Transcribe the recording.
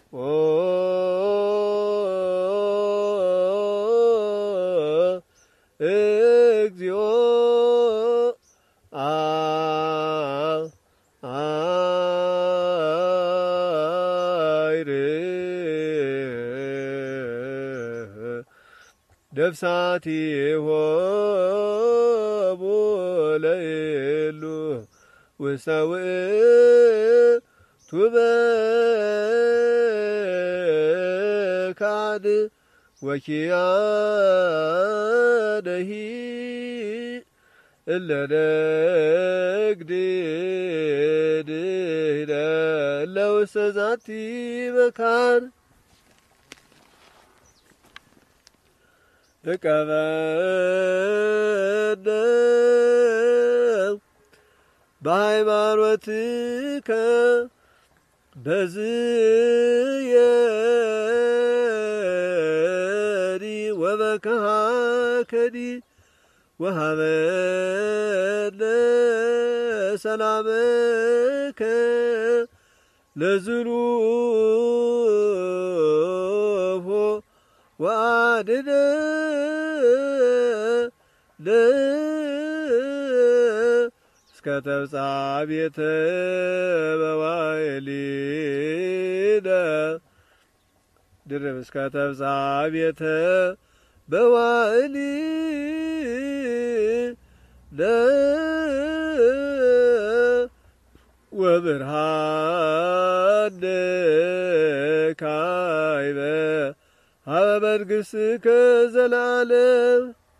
እግዚኦ ነፍሳቲሆሙ ለእሉ ውስተ ውእቱ መካን ወኪያነሂ እለ ነግድ ድኅነ እለ ውስተ ዛቲ መካን እቀበነ በሃይማኖትከ በዝየኒ ወበከሃከኒ ወሀበነ ሰላመከ ለዝኑፎ ወአድኅነነ እስከ ተፍጻሜተ መዋዕሊነ ድርብ እስከ ተፍጻሜተ መዋዕሊነ ወብርሃነ ካይበ ሀበ መንግሥትከ ዘለዓለም